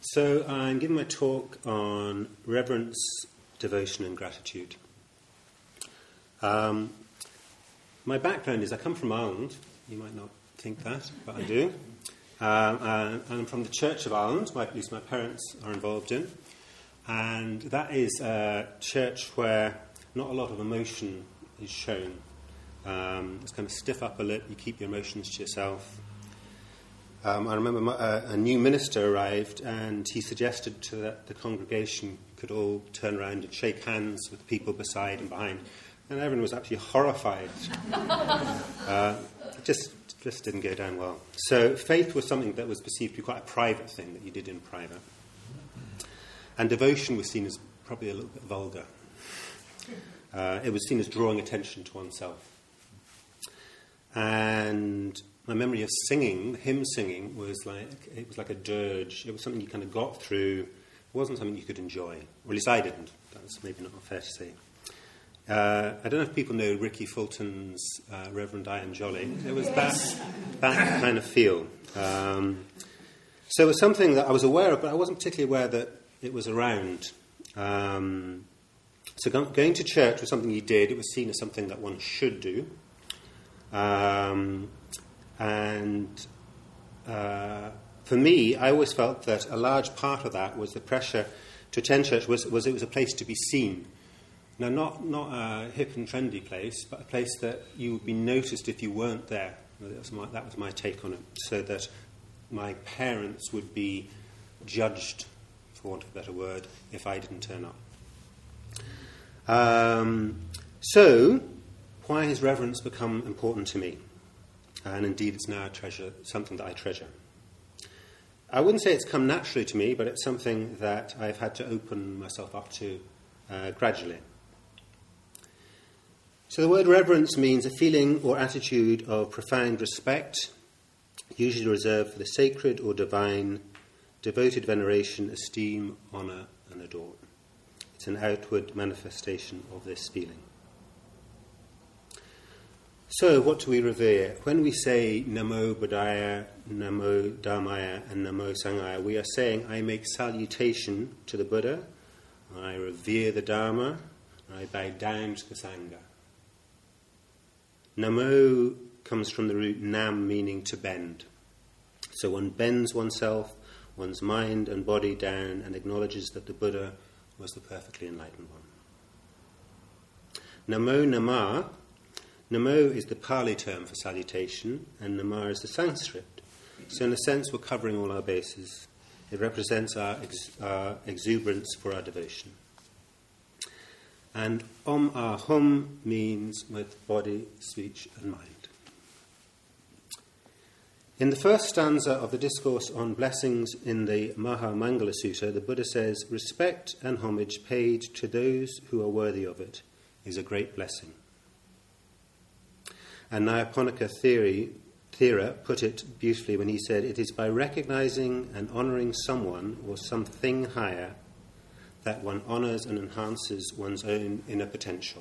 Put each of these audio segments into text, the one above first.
So I'm giving my talk on reverence, devotion and gratitude. My background is I come from Ireland. You might not think that, but I do. And I'm from the Church of Ireland, at least my parents are involved in. And that is a church where not a lot of emotion is shown. It's kind of stiff upper lip, you keep your emotions to yourself. I remember a new minister arrived and he suggested that the congregation could all turn around and shake hands with people beside and behind. And everyone was absolutely horrified. It just didn't go down well. So faith was something that was perceived to be quite a private thing that you did in private. And devotion was seen as probably a little bit vulgar. It was seen as drawing attention to oneself. And my memory of singing, hymn singing, was like a dirge. It was something you kind of got through. It wasn't something you could enjoy. Or at least I didn't. That's maybe not fair to say. I don't know if people know Ricky Fulton's Reverend I Am Jolly. It was that kind of feel. So it was something that I was aware of, but I wasn't particularly aware that it was around. So going to church was something you did. It was seen as something that one should do. And for me, I always felt that a large part of that was the pressure to attend church was it was a place to be seen. Now, not a hip and trendy place, but a place that you would be noticed if you weren't there. That was my take on it. So that my parents would be judged, for want of a better word, if I didn't turn up. So, why has reverence become important to me? And indeed, it's now something that I treasure. I wouldn't say it's come naturally to me, but it's something that I've had to open myself up to gradually. So the word reverence means a feeling or attitude of profound respect, usually reserved for the sacred or divine, devoted veneration, esteem, honour and adore. It's an outward manifestation of this feeling. So, what do we revere? When we say Namo Buddhaya, Namo Dhammaya, and Namo Sanghaya, we are saying, I make salutation to the Buddha, I revere the Dharma, and I bow down to the Sangha. Namo comes from the root nam, meaning to bend. So one bends oneself, one's mind and body down, and acknowledges that the Buddha was the perfectly enlightened one. Namo Nama. Namo is the Pali term for salutation, and Nama is the Sanskrit. So in a sense, we're covering all our bases. It represents our exuberance for our devotion. And Om Ahum means with body, speech and mind. In the first stanza of the Discourse on Blessings in the Maha Mangala Sutta, the Buddha says, respect and homage paid to those who are worthy of it is a great blessing. And Nyaponika Thera put it beautifully when he said, it is by recognizing and honouring someone or something higher that one honours and enhances one's own inner potential.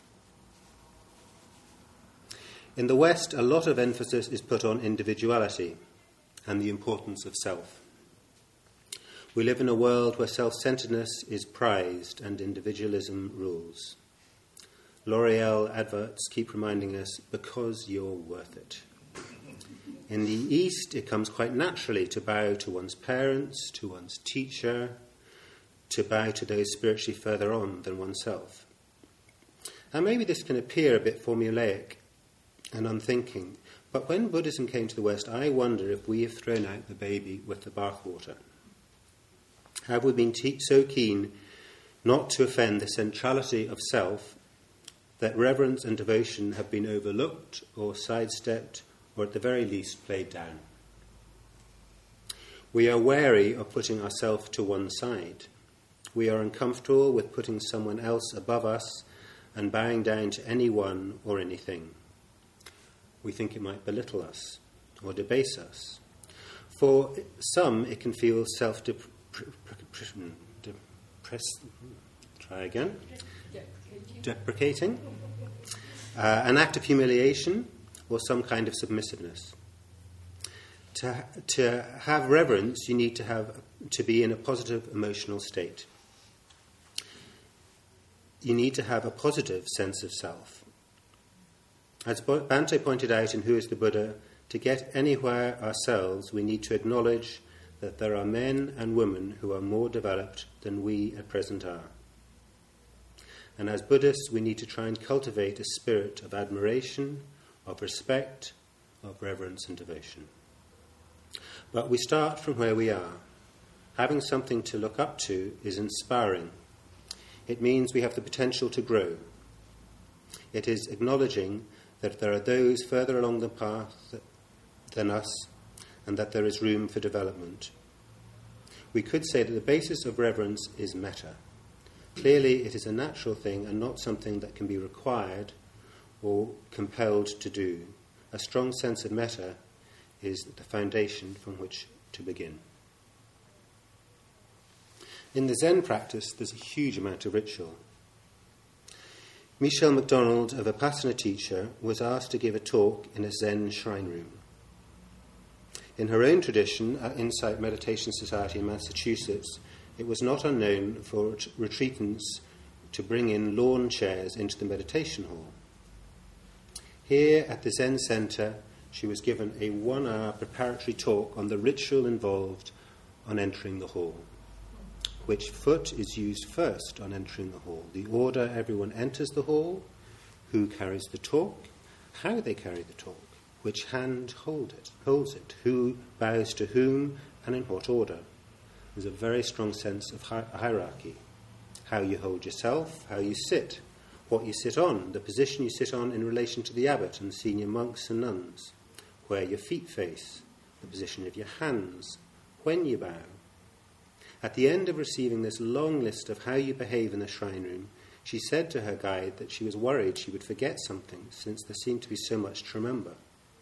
In the West, a lot of emphasis is put on individuality and the importance of self. We live in a world where self-centeredness is prized and individualism rules. L'Oreal adverts keep reminding us, because you're worth it. In the East, it comes quite naturally to bow to one's parents, to one's teacher, to bow to those spiritually further on than oneself. And maybe this can appear a bit formulaic and unthinking, but when Buddhism came to the West, I wonder if we have thrown out the baby with the bathwater. Have we been so keen not to offend the centrality of self that reverence and devotion have been overlooked or sidestepped or at the very least played down? We are wary of putting ourselves to one side. We are uncomfortable with putting someone else above us and bowing down to anyone or anything. We think it might belittle us or debase us. For some, it can feel deprecating, an act of humiliation, or some kind of submissiveness. To have reverence, you need to be in a positive emotional state. You need to have a positive sense of self. As Bhante pointed out in Who is the Buddha, to get anywhere ourselves, we need to acknowledge that there are men and women who are more developed than we at present are. And as Buddhists, we need to try and cultivate a spirit of admiration, of respect, of reverence and devotion. But we start from where we are. Having something to look up to is inspiring. It means we have the potential to grow. It is acknowledging that there are those further along the path than us, and that there is room for development. We could say that the basis of reverence is metta. Clearly, it is a natural thing and not something that can be required or compelled to do. A strong sense of metta is the foundation from which to begin. In the Zen practice, there's a huge amount of ritual. Michelle MacDonald, a Vipassana teacher, was asked to give a talk in a Zen shrine room. In her own tradition, at Insight Meditation Society in Massachusetts, it was not unknown for retreatants to bring in lawn chairs into the meditation hall. Here at the Zen Center, she was given a 1-hour preparatory talk on the ritual involved on entering the hall. Which foot is used first on entering the hall? The order everyone enters the hall, who carries the talk, how they carry the talk, which hand holds it, who bows to whom, and in what order. There's a very strong sense of hierarchy. How you hold yourself, how you sit, what you sit on, the position you sit on in relation to the abbot and senior monks and nuns, where your feet face, the position of your hands, when you bow. At the end of receiving this long list of how you behave in the shrine room, she said to her guide that she was worried she would forget something, since there seemed to be so much to remember.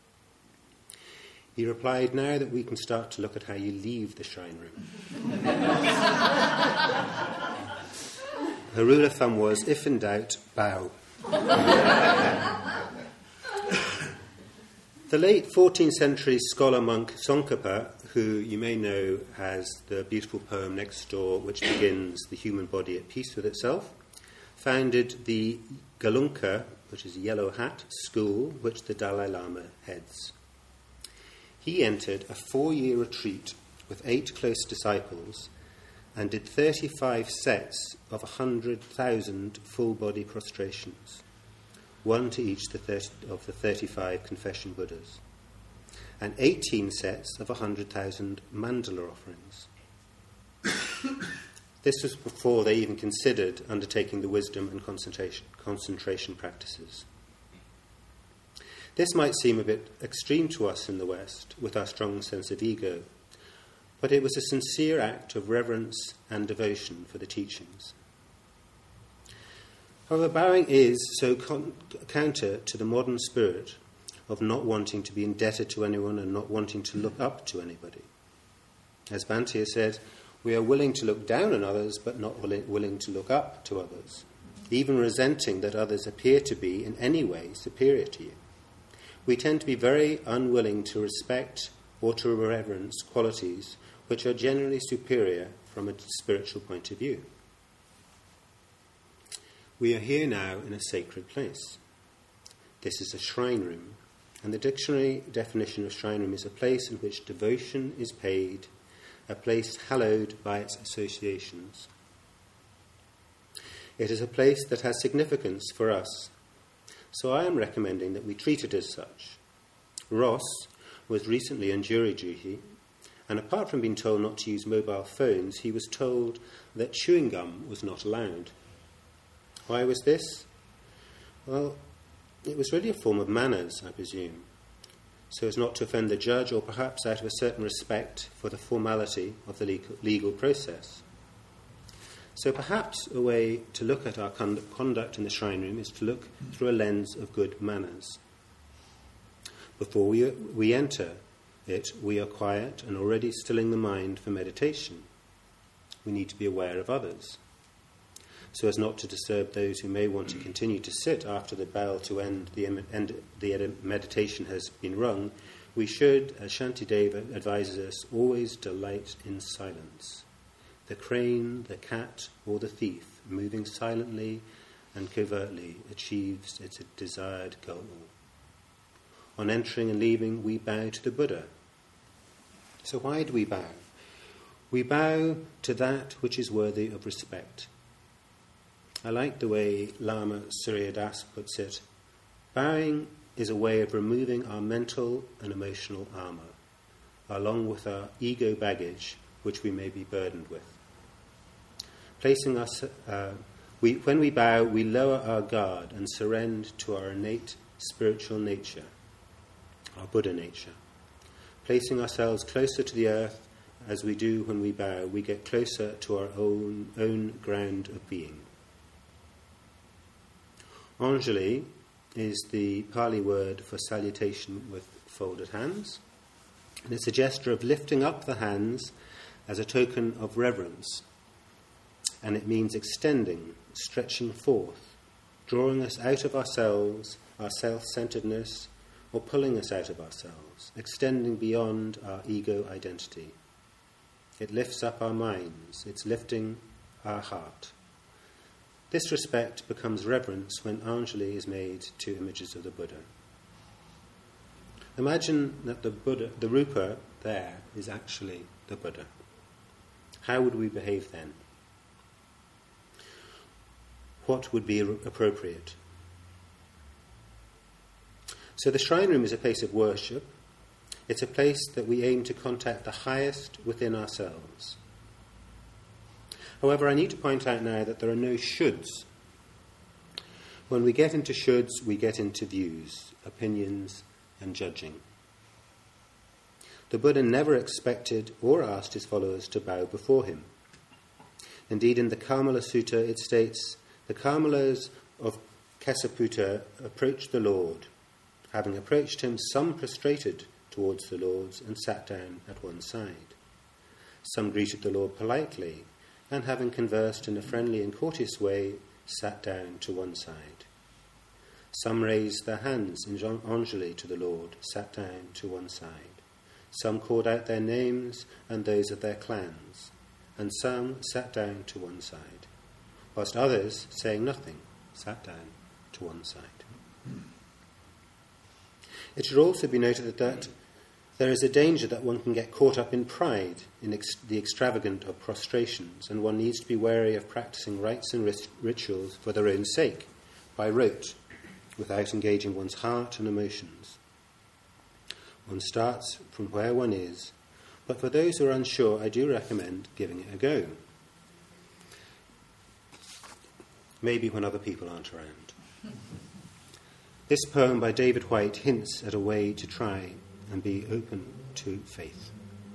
He replied, now that we can start to look at how you leave the shrine room. Her rule of thumb was, if in doubt, bow. The late 14th century scholar monk Tsongkhapa, who you may know has the beautiful poem Next Door, which begins, the human body at peace with itself, founded the Gelungpa, which is yellow hat, school, which the Dalai Lama heads. He entered a 4-year retreat with 8 close disciples and did 35 sets of 100,000 full-body prostrations, one to each of the 35 confession Buddhas, and 18 sets of 100,000 mandala offerings. This was before they even considered undertaking the wisdom and concentration practices. This might seem a bit extreme to us in the West, with our strong sense of ego, but it was a sincere act of reverence and devotion for the teachings. However, bowing is so counter to the modern spirit of not wanting to be indebted to anyone and not wanting to look up to anybody. As Bhante said, we are willing to look down on others, but not willing to look up to others, even resenting that others appear to be in any way superior to you. We tend to be very unwilling to respect or to reverence qualities which are generally superior from a spiritual point of view. We are here now in a sacred place. This is a shrine room, and the dictionary definition of shrine room is a place in which devotion is paid, a place hallowed by its associations. It is a place that has significance for us, so I am recommending that we treat it as such. Ross was recently on jury duty, and apart from being told not to use mobile phones, he was told that chewing gum was not allowed. Why was this? Well, it was really a form of manners, I presume, so as not to offend the judge, or perhaps out of a certain respect for the formality of the legal process. So perhaps a way to look at our conduct in the shrine room is to look through a lens of good manners. Before we enter it, we are quiet and already stilling the mind for meditation. We need to be aware of others, so as not to disturb those who may want to continue to sit after the bell to end the meditation has been rung. we should, as Shantideva advises us, always delight in silence. The crane, the cat, or the thief, moving silently and covertly, achieves its desired goal. On entering and leaving, we bow to the Buddha. So why do we bow? We bow to that which is worthy of respect. I like the way Lama Surya Das puts it. Bowing is a way of removing our mental and emotional armour, along with our ego baggage, which we may be burdened with. When we bow, we lower our guard and surrender to our innate spiritual nature, our Buddha nature. Placing ourselves closer to the earth as we do when we bow, we get closer to our own ground of being. Anjali is the Pali word for salutation with folded hands, and it's a gesture of lifting up the hands as a token of reverence, and it means extending, stretching forth, drawing us out of ourselves, our self-centeredness, or pulling us out of ourselves, extending beyond our ego identity. It lifts up our minds, it's lifting our heart. This respect becomes reverence when Anjali is made to images of the Buddha. Imagine that the Rupa there is actually the Buddha. How would we behave then? What would be appropriate? So the shrine room is a place of worship. It's a place that we aim to contact the highest within ourselves. However, I need to point out now that there are no shoulds. When we get into shoulds, we get into views, opinions, and judging. The Buddha never expected or asked his followers to bow before him. Indeed, in the Kamala Sutta, it states, the Kamalas of Kesaputta approached the Lord. Having approached him, some prostrated towards the Lord and sat down at one side. Some greeted the Lord politely, and having conversed in a friendly and courteous way, sat down to one side. Some raised their hands in Anjali to the Lord, sat down to one side. Some called out their names and those of their clans, and some sat down to one side, whilst others, saying nothing, sat down to one side. It should also be noted that there is a danger that one can get caught up in pride, in the extravagant of prostrations, and one needs to be wary of practicing rites and rituals for their own sake, by rote, without engaging one's heart and emotions. One starts from where one is, but for those who are unsure, I do recommend giving it a go. Maybe when other people aren't around. This poem by David Whyte hints at a way to try and be open to faith.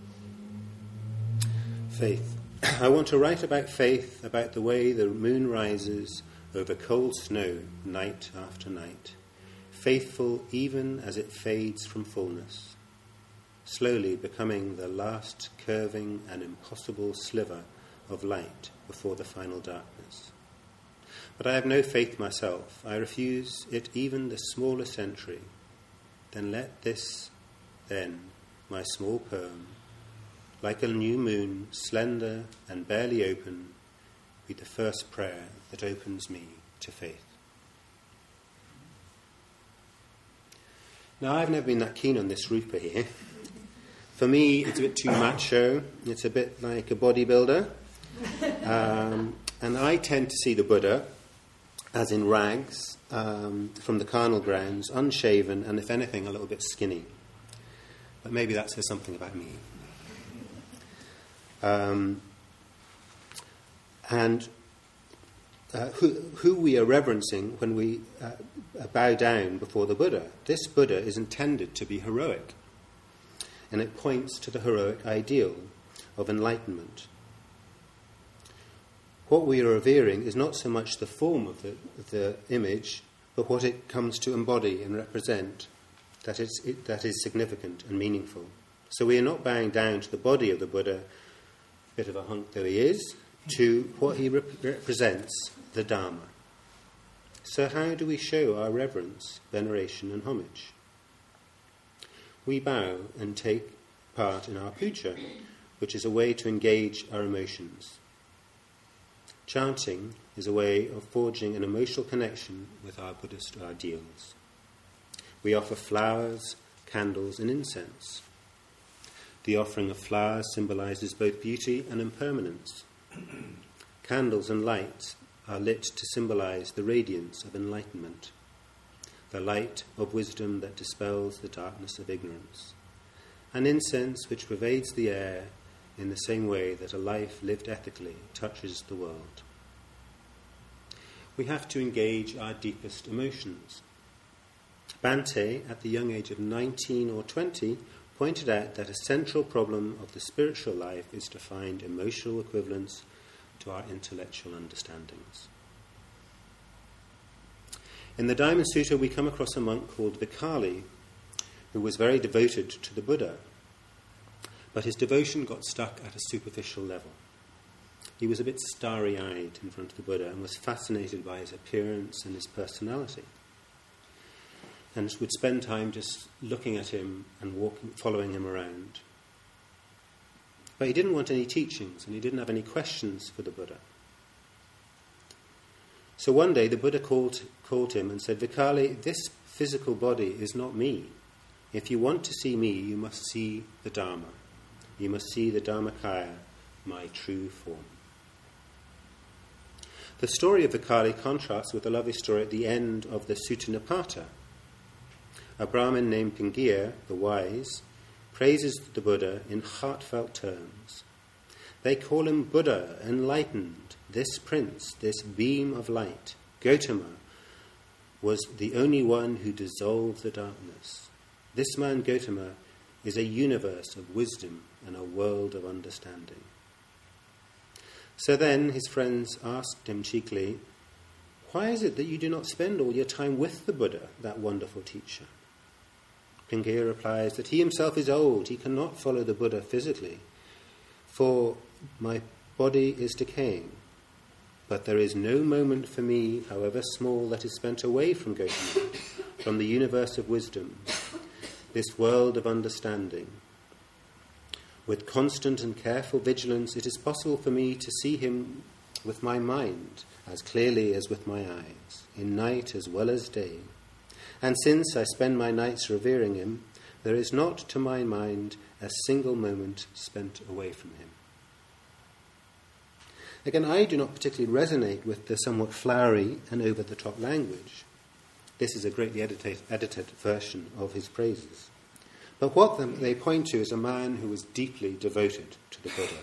Faith. I want to write about faith, about the way the moon rises over cold snow night after night, faithful even as it fades from fullness, slowly becoming the last curving and impossible sliver of light before the final darkness. But I have no faith myself. I refuse it even the smallest entry. Then let this, my small poem, like a new moon, slender and barely open, be the first prayer that opens me to faith. Now, I've never been that keen on this Rupa here. For me, it's a bit too macho. It's a bit like a bodybuilder. And I tend to see the Buddha as in rags, from the carnal grounds, unshaven, and if anything, a little bit skinny. But maybe that says something about me. Who we are reverencing when we bow down before the Buddha. This Buddha is intended to be heroic, and it points to the heroic ideal of enlightenment. What we are revering is not so much the form of the image, but what it comes to embody and represent, that is significant and meaningful. So we are not bowing down to the body of the Buddha, bit of a hunk though he is, to what he represents, the Dharma. So how do we show our reverence, veneration and homage? we bow and take part in our puja, which is a way to engage our emotions. Chanting is a way of forging an emotional connection with our Buddhist ideals. We offer flowers, candles, and incense. The offering of flowers symbolizes both beauty and impermanence. Candles and lights are lit to symbolize the radiance of enlightenment, the light of wisdom that dispels the darkness of ignorance, an incense which pervades the air in the same way that a life lived ethically touches the world. We have to engage our deepest emotions. Bhante, at the young age of 19 or 20, pointed out that a central problem of the spiritual life is to find emotional equivalents to our intellectual understandings. In the Diamond Sutta, we come across a monk called Vikali, who was very devoted to the Buddha, but his devotion got stuck at a superficial level. He was a bit starry-eyed in front of the Buddha and was fascinated by his appearance and his personality, and would spend time just looking at him and following him around. But he didn't want any teachings, and he didn't have any questions for the Buddha. So one day the Buddha called him and said, "Vikali, this physical body is not me. If you want to see me, you must see the Dharma. You must see the Dharmakaya, my true form." The story of Vikali contrasts with the lovely story at the end of the Sutta Nipata. A Brahmin named Pingiya, the wise, praises the Buddha in heartfelt terms. They call him Buddha, enlightened, this prince, this beam of light. Gautama was the only one who dissolved the darkness. This man, Gautama, is a universe of wisdom and a world of understanding. So then his friends asked him cheekily, "Why is it that you do not spend all your time with the Buddha, that wonderful teacher?" Pingiya replies that he himself is old, he cannot follow the Buddha physically, for my body is decaying. But there is no moment for me, however small, that is spent away from Gautama, from the universe of wisdom, this world of understanding. With constant and careful vigilance, it is possible for me to see him with my mind as clearly as with my eyes, in night as well as day. And since I spend my nights revering him, there is not, to my mind, a single moment spent away from him. Again, I do not particularly resonate with the somewhat flowery and over-the-top language. This is a greatly edited version of his praises. But what they point to is a man who was deeply devoted to the Buddha.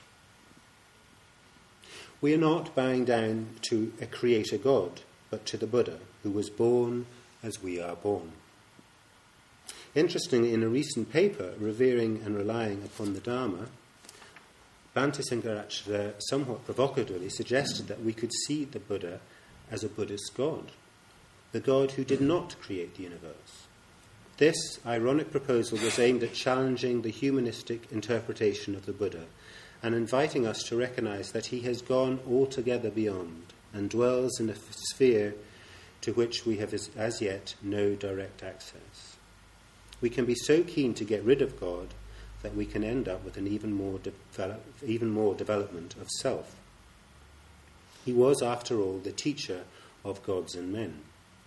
We are not bowing down to a creator God, but to the Buddha, who was born as we are born. Interestingly, in a recent paper, Revering and Relying upon the Dharma, Bhante Sankaracharya somewhat provocatively suggested that we could see the Buddha as a Buddhist God, the God who did not create the universe. This ironic proposal was aimed at challenging the humanistic interpretation of the Buddha and inviting us to recognize that he has gone altogether beyond and dwells in a sphere to which we have as yet no direct access. We can be so keen to get rid of God that we can end up with an even more development of self. He was, after all, the teacher of gods and men.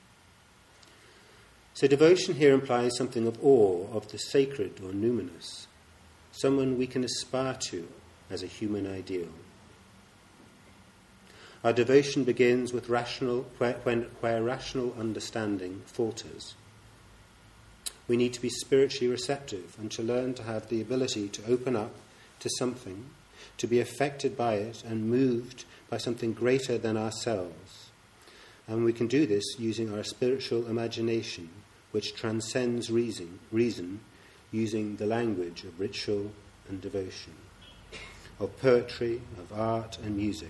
So devotion here implies something of awe of the sacred or numinous, someone we can aspire to as a human ideal. Our devotion begins with where rational understanding falters. We need to be spiritually receptive and to learn to have the ability to open up to something, to be affected by it and moved by something greater than ourselves. And we can do this using our spiritual imagination, which transcends reason, using the language of ritual and devotion, of poetry, of art and music.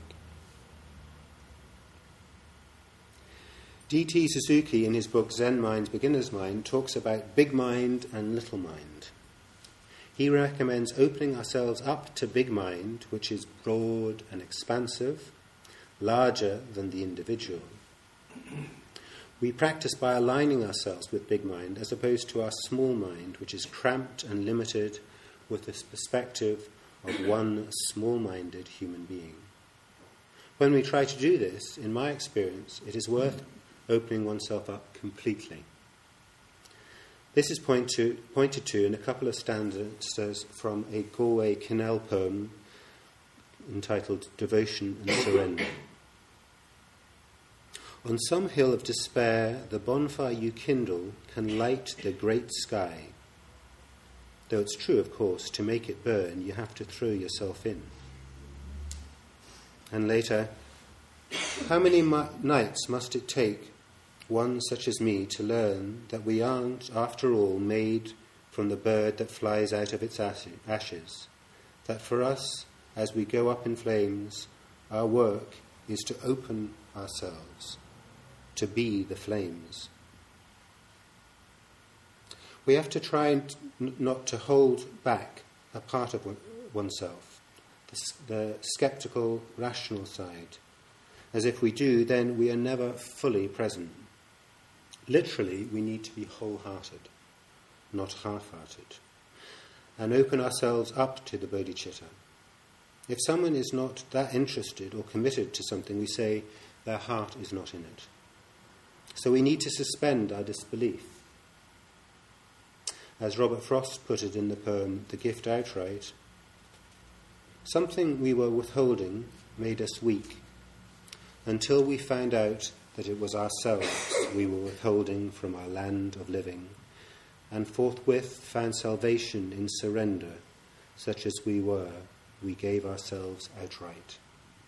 D.T. Suzuki, in his book Zen Mind, Beginner's Mind, talks about big mind and little mind. He recommends opening ourselves up to big mind, which is broad and expansive, larger than the individual. We practice by aligning ourselves with big mind as opposed to our small mind, which is cramped and limited with the perspective of one small-minded human being. When we try to do this, in my experience, it is worth opening oneself up completely. This is pointed to in a couple of stanzas from a Galway Kinnell poem entitled Devotion and Surrender. On some hill of despair, the bonfire you kindle can light the great sky. Though it's true, of course, to make it burn, you have to throw yourself in. And later, how many nights must it take one such as me to learn that we aren't, after all, made from the bird that flies out of its ashes, that for us, as we go up in flames, our work is to open ourselves, to be the flames. We have to try not to hold back a part of oneself, the sceptical, rational side, as if we do, then we are never fully present. Literally, we need to be wholehearted, not half-hearted, and open ourselves up to the bodhicitta. If someone is not that interested or committed to something, we say their heart is not in it. So we need to suspend our disbelief. As Robert Frost put it in the poem, The Gift Outright, something we were withholding made us weak, until we found out that it was ourselves we were withholding from our land of living, and forthwith found salvation in surrender, such as we were, we gave ourselves outright.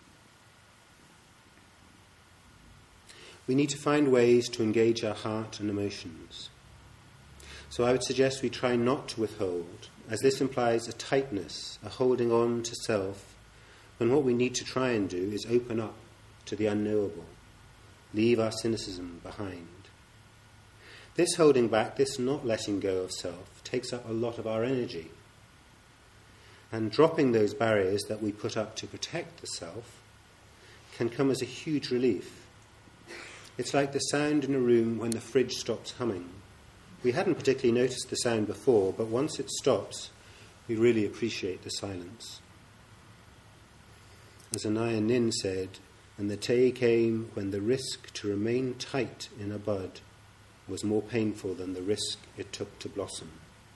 We need to find ways to engage our heart and emotions. So I would suggest we try not to withhold, as this implies a tightness, a holding on to self, when what we need to try and do is open up to the unknowable, leave our cynicism behind. This holding back, this not letting go of self, takes up a lot of our energy. And dropping those barriers that we put up to protect the self can come as a huge relief. It's like the sound in a room when the fridge stops humming. We hadn't particularly noticed the sound before, but once it stops, we really appreciate the silence. As Anaya Nin said, and the day came when the risk to remain tight in a bud was more painful than the risk it took to blossom.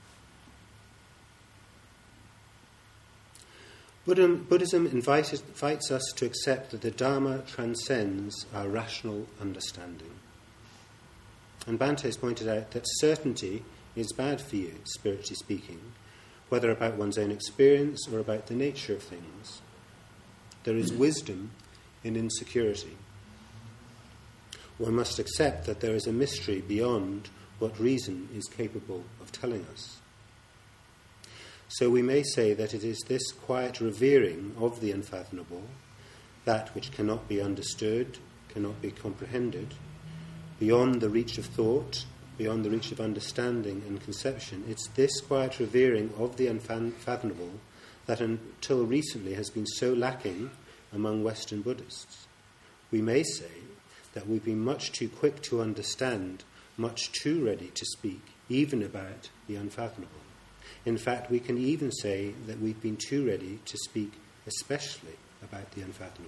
Buddhism invites us to accept that the Dharma transcends our rational understanding. And Bhante has pointed out that certainty is bad for you, spiritually speaking, whether about one's own experience or about the nature of things. There is wisdom in insecurity. One must accept that there is a mystery beyond what reason is capable of telling us. So we may say that it is this quiet revering of the unfathomable, that which cannot be understood, cannot be comprehended, beyond the reach of thought, beyond the reach of understanding and conception. It's this quiet revering of the unfathomable that until recently has been so lacking among Western Buddhists. We may say that we've been much too quick to understand, much too ready to speak, even about the unfathomable. In fact, we can even say that we've been too ready to speak especially about the unfathomable.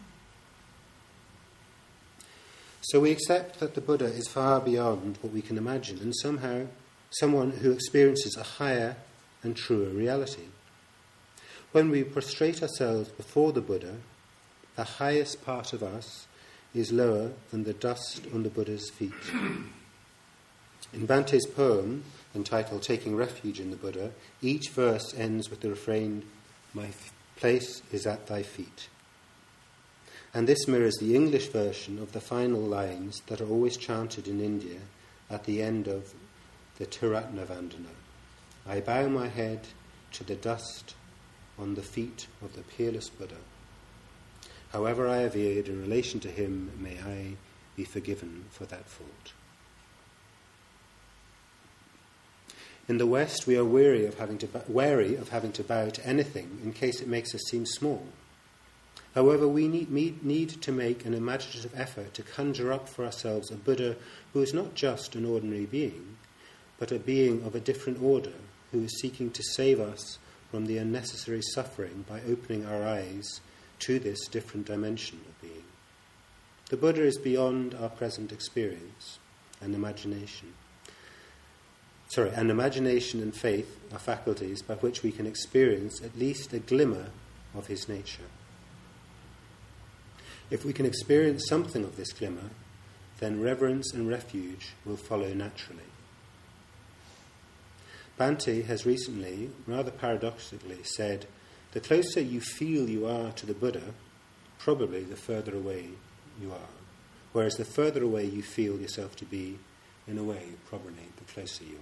So we accept that the Buddha is far beyond what we can imagine, and somehow someone who experiences a higher and truer reality. When we prostrate ourselves before the Buddha, the highest part of us is lower than the dust on the Buddha's feet. In Bhante's poem, entitled Taking Refuge in the Buddha, each verse ends with the refrain, "My place is at thy feet." And this mirrors the English version of the final lines that are always chanted in India at the end of the Triratna Vandana. I bow my head to the dust on the feet of the peerless Buddha. However I have veered in relation to him, may I be forgiven for that fault. In the West, we are wary of having to bow to anything in case it makes us seem small. However, we need to make an imaginative effort to conjure up for ourselves a Buddha who is not just an ordinary being, but a being of a different order, who is seeking to save us from the unnecessary suffering by opening our eyes to this different dimension of being. The Buddha is beyond our present experience and imagination. And imagination and faith are faculties by which we can experience at least a glimmer of his nature. If we can experience something of this glimmer, then reverence and refuge will follow naturally. Bhante has recently, rather paradoxically, said, the closer you feel you are to the Buddha, probably the further away you are. Whereas the further away you feel yourself to be, in a way, probably the closer you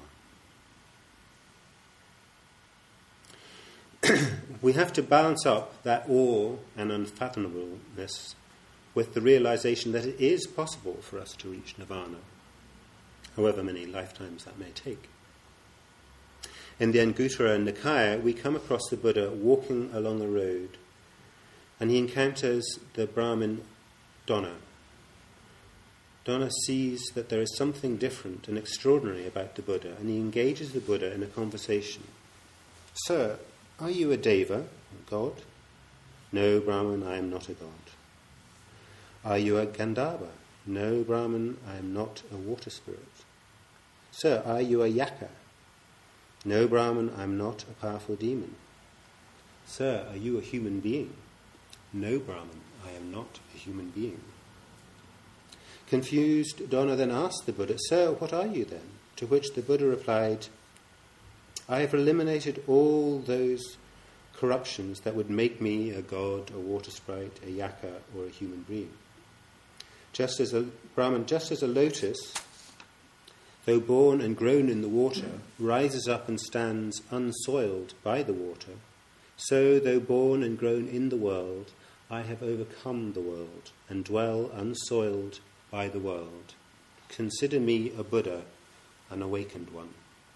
are. We have to balance up that awe and unfathomableness with the realization that it is possible for us to reach nirvana, however many lifetimes that may take. In the Anguttara Nikaya, we come across the Buddha walking along a road, and he encounters the Brahmin Donna. Donna sees that there is something different and extraordinary about the Buddha, and he engages the Buddha in a conversation. Sir, are you a deva, a god? No, Brahman, I am not a god. Are you a Gandharva? No, Brahman, I am not a water spirit. Sir, are you a Yaka? No, Brahman, I am not a powerful demon. Sir, are you a human being? No, Brahman, I am not a human being. Confused, Donna then asked the Buddha, Sir, what are you then? To which the Buddha replied, I have eliminated all those corruptions that would make me a god, a water sprite, a yaka, or a human being. Just as a lotus, though born and grown in the water, rises up and stands unsoiled by the water, so, though born and grown in the world, I have overcome the world and dwell unsoiled by the world. Consider me a Buddha, an awakened one.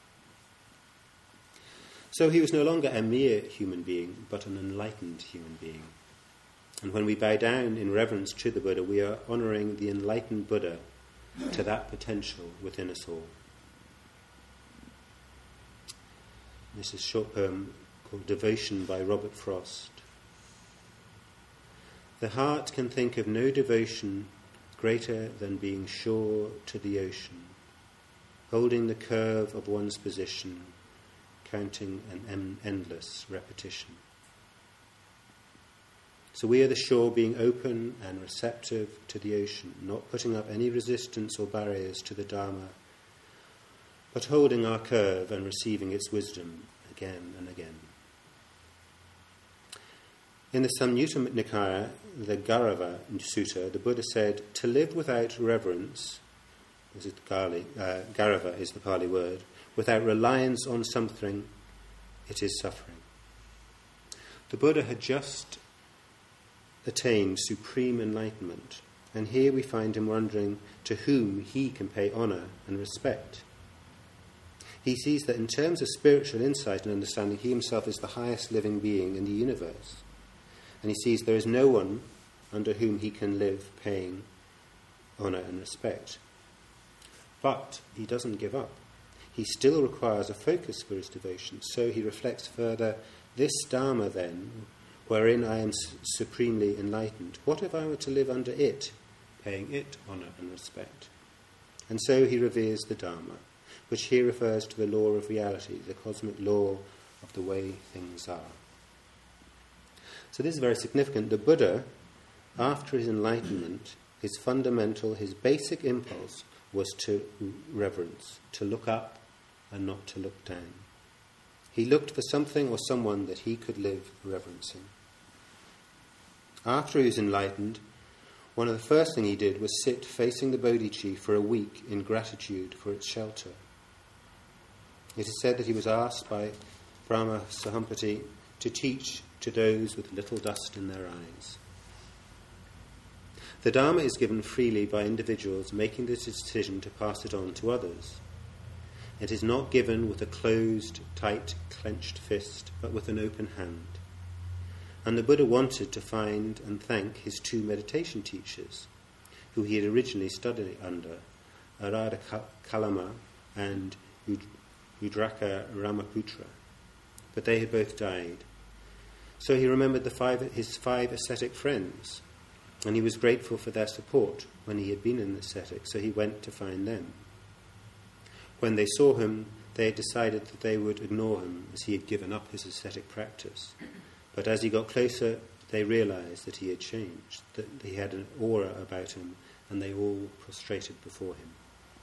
So he was no longer a mere human being, but an enlightened human being. And when we bow down in reverence to the Buddha, we are honouring the enlightened Buddha to that potential within us all. This is a short poem called Devotion by Robert Frost. The heart can think of no devotion greater than being sure to the ocean, holding the curve of one's position, counting an endless repetition. So we are the shore, being open and receptive to the ocean, not putting up any resistance or barriers to the Dharma, but holding our curve and receiving its wisdom again and again. In the Samyutta Nikaya, the Gairava Sutta, the Buddha said, to live without reverence, Gairava is the Pali word, without reliance on something, it is suffering. The Buddha had just attained supreme enlightenment, and here we find him wondering to whom he can pay honour and respect. He sees that in terms of spiritual insight and understanding, he himself is the highest living being in the universe, and he sees there is no one under whom he can live paying honour and respect. But he doesn't give up. He still requires a focus for his devotion, so he reflects further, this Dharma then, wherein I am supremely enlightened, what if I were to live under it, paying it honour and respect? And so he reveres the Dharma, which here refers to the law of reality, the cosmic law of the way things are. So this is very significant. The Buddha, after his enlightenment, his fundamental, his basic impulse was to reverence, to look up and not to look down. He looked for something or someone that he could live reverencing. After he was enlightened, one of the first things he did was sit facing the Bodhi tree for a week in gratitude for its shelter. It is said that he was asked by Brahma Sahampati to teach to those with little dust in their eyes. The Dharma is given freely by individuals making the decision to pass it on to others. It is not given with a closed, tight, clenched fist, but with an open hand. And the Buddha wanted to find and thank his two meditation teachers, who he had originally studied under, Arada Kalama and Udraka Ramaputra. But they had both died. So he remembered his five ascetic friends, and he was grateful for their support when he had been an ascetic, so he went to find them. When they saw him, they had decided that they would ignore him, as he had given up his ascetic practice. But as he got closer, they realized that he had changed, that he had an aura about him, and they all prostrated before him.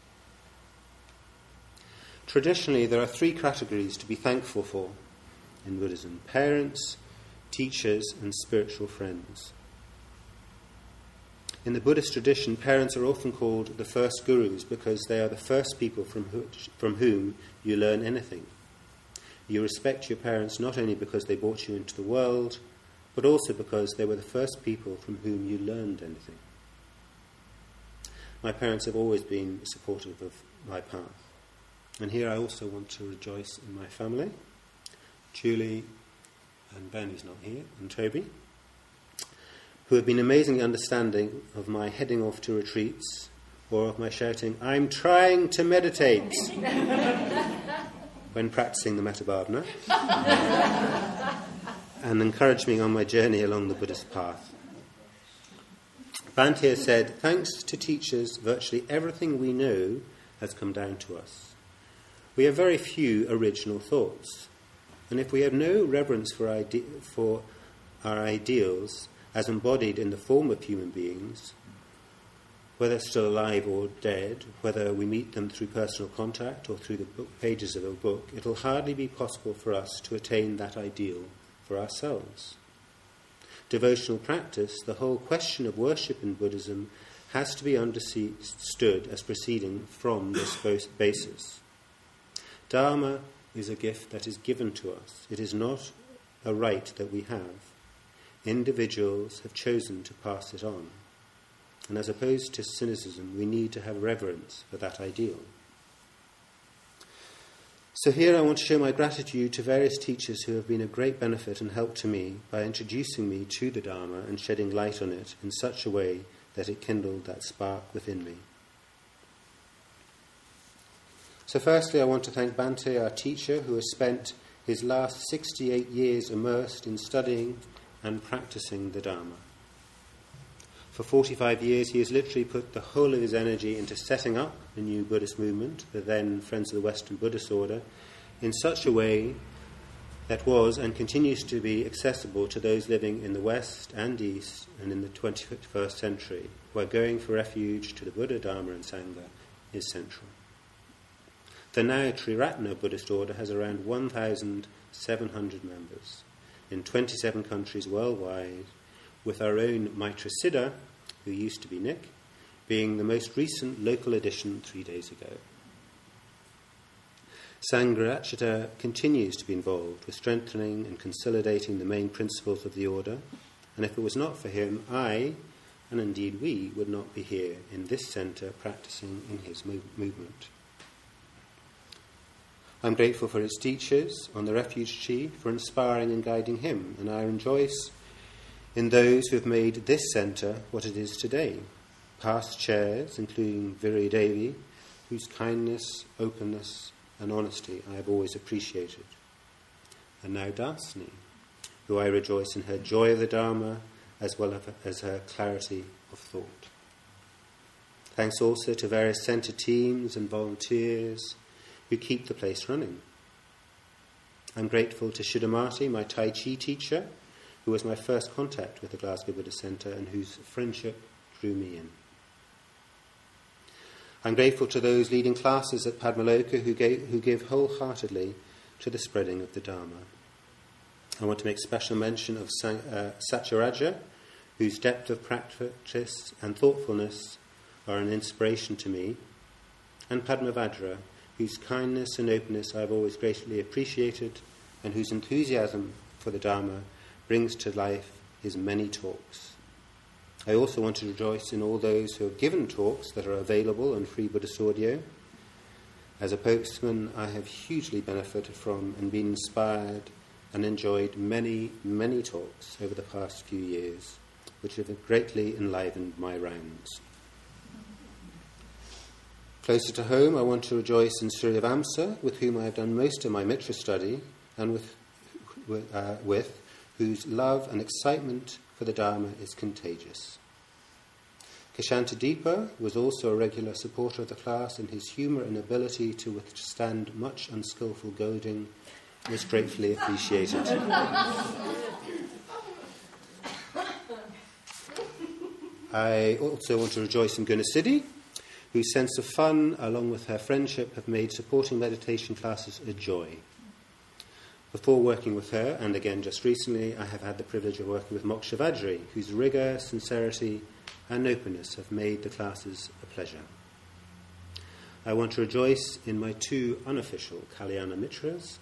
Traditionally, there are three categories to be thankful for in Buddhism: parents, teachers, and spiritual friends. In the Buddhist tradition, parents are often called the first gurus because they are the first people from whom you learn anything. You respect your parents not only because they brought you into the world, but also because they were the first people from whom you learned anything. My parents have always been supportive of my path. And here I also want to rejoice in my family. Julie and Ben, who's not here, and Toby, who have been amazingly understanding of my heading off to retreats or of my shouting, "I'm trying to meditate," when practicing the Mettabhavana, and encouraged me on my journey along the Buddhist path. Bhante said, "Thanks to teachers, virtually everything we know has come down to us. We have very few original thoughts, and if we have no reverence for our ideals as embodied in the form of human beings, whether still alive or dead, whether we meet them through personal contact or through the pages of a book, it will hardly be possible for us to attain that ideal for ourselves. Devotional practice, the whole question of worship in Buddhism, has to be understood as proceeding from this basis. Dharma is a gift that is given to us. It is not a right that we have. Individuals have chosen to pass it on. And as opposed to cynicism, we need to have reverence for that ideal. So here I want to show my gratitude to various teachers who have been a great benefit and help to me by introducing me to the Dharma and shedding light on it in such a way that it kindled that spark within me. So firstly, I want to thank Bhante, our teacher, who has spent his last 68 years immersed in studying and practicing the Dharma. For 45 years, he has literally put the whole of his energy into setting up the new Buddhist movement, the then Friends of the Western Buddhist Order, in such a way that was and continues to be accessible to those living in the West and East and in the 21st century, where going for refuge to the Buddha, Dharma and Sangha is central. The now Triratna Buddhist Order has around 1,700 members in 27 countries worldwide, with our own Maitra Siddha, who used to be Nick, being the most recent local addition 3 days ago. Sangharachita continues to be involved with strengthening and consolidating the main principles of the order, and if it was not for him, I, and indeed we, would not be here in this centre practicing in his movement. I'm grateful for his teachers on the Refuge Tree for inspiring and guiding him, and I rejoice in those who have made this centre what it is today. Past chairs, including Viri Devi, whose kindness, openness and honesty I have always appreciated. And now Dasini, who I rejoice in her joy of the Dharma as well as her clarity of thought. Thanks also to various centre teams and volunteers who keep the place running. I'm grateful to Shuddhamati, my Tai Chi teacher, who was my first contact with the Glasgow Buddhist Centre and whose friendship drew me in. I'm grateful to those leading classes at Padmaloka who give wholeheartedly to the spreading of the Dharma. I want to make special mention of Satyaraja, whose depth of practice and thoughtfulness are an inspiration to me, and Padmavajra, whose kindness and openness I have always greatly appreciated and whose enthusiasm for the Dharma brings to life his many talks. I also want to rejoice in all those who have given talks that are available on Free Buddhist Audio. As a postman, I have hugely benefited from and been inspired and enjoyed many, many talks over the past few years, which have greatly enlivened my rounds. Closer to home, I want to rejoice in Surya-Vamsa, with whom I have done most of my Mitra study, and with whose love and excitement for the Dharma is contagious. Kashantadeepa was also a regular supporter of the class, and his humour and ability to withstand much unskillful goading was gratefully appreciated. I also want to rejoice in Gunasiddhi, whose sense of fun, along with her friendship, have made supporting meditation classes a joy. Before working with her, and again just recently, I have had the privilege of working with Moksha Vajri, whose rigour, sincerity and openness have made the classes a pleasure. I want to rejoice in my two unofficial Kalyana Mitras.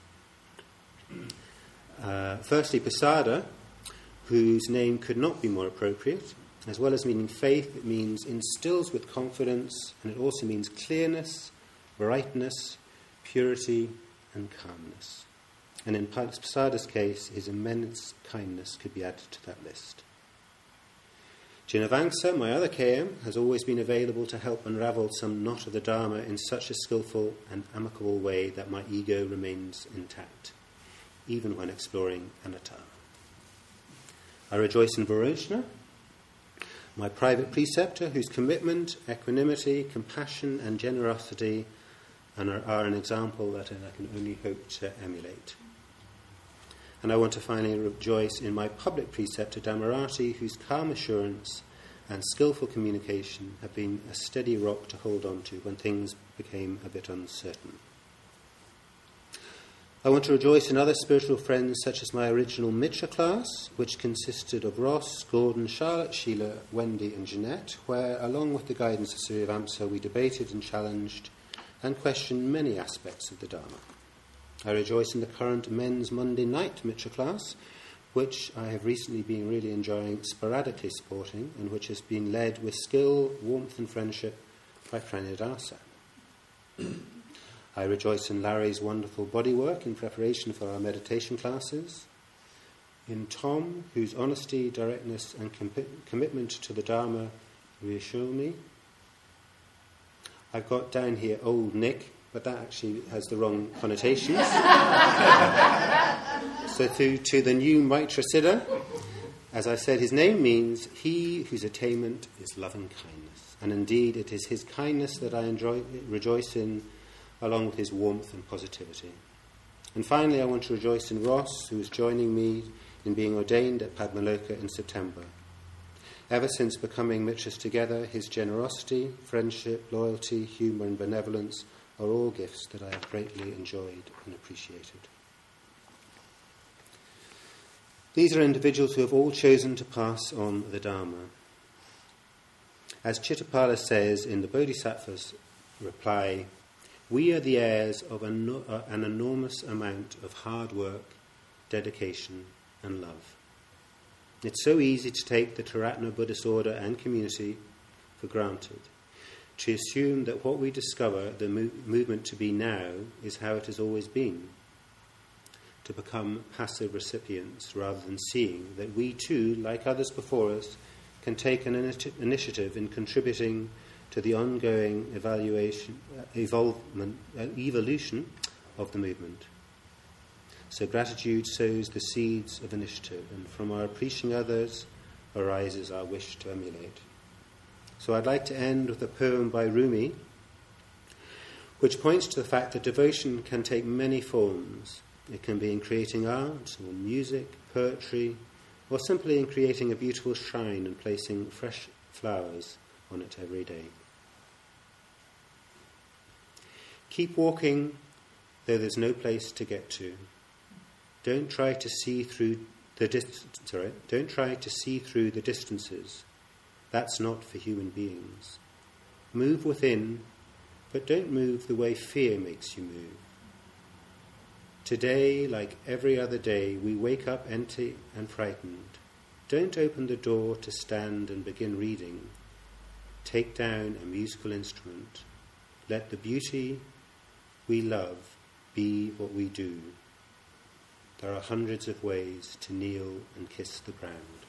Firstly, Pasada, whose name could not be more appropriate. As well as meaning faith, it means instills with confidence, and it also means clearness, brightness, purity and calmness. And in Pasada's case, his immense kindness could be added to that list. Jinavangsa, my other KM, has always been available to help unravel some knot of the Dharma in such a skillful and amicable way that my ego remains intact, even when exploring anatta. I rejoice in Varoshna, my private preceptor, whose commitment, equanimity, compassion and generosity are an example that I can only hope to emulate. And I want to finally rejoice in my public preceptor, Dhammarati, whose calm assurance and skillful communication have been a steady rock to hold on to when things became a bit uncertain. I want to rejoice in other spiritual friends, such as my original Mitra class, which consisted of Ross, Gordon, Charlotte, Sheila, Wendy and Jeanette, where, along with the guidance of Surya-Vamsa, we debated and challenged and questioned many aspects of the Dharma. I rejoice in the current men's Monday night Mitra class, which I have recently been really enjoying sporadically supporting, and which has been led with skill, warmth and friendship by Pranidasa. I rejoice in Larry's wonderful bodywork in preparation for our meditation classes, in Tom, whose honesty, directness and commitment to the Dharma reassure me. I've got down here Old Nick, but that actually has the wrong connotations. So to the new Maitra Siddha, as I said, his name means he whose attainment is loving kindness. And indeed, it is his kindness that I rejoice in, along with his warmth and positivity. And finally, I want to rejoice in Ross, who is joining me in being ordained at Padmaloka in September. Ever since becoming Mitras together, his generosity, friendship, loyalty, humour and benevolence are all gifts that I have greatly enjoyed and appreciated. These are individuals who have all chosen to pass on the Dharma. As Chittapala says in the Bodhisattva's reply, we are the heirs of an enormous amount of hard work, dedication and love. It's so easy to take the Taratna Buddhist order and community for granted, to assume that what we discover the movement to be now is how it has always been, to become passive recipients rather than seeing that we too, like others before us, can take an initiative in contributing to the ongoing evolution of the movement. So gratitude sows the seeds of initiative, and from our appreciating others arises our wish to emulate. So I'd like to end with a poem by Rumi, which points to the fact that devotion can take many forms. It can be in creating art, or music, poetry, or simply in creating a beautiful shrine and placing fresh flowers on it every day. Keep walking, though there's no place to get to. Don't try to see through the distances. That's not for human beings. Move within, but don't move the way fear makes you move. Today, like every other day, we wake up empty and frightened. Don't open the door to stand and begin reading. Take down a musical instrument. Let the beauty we love be what we do. There are hundreds of ways to kneel and kiss the ground.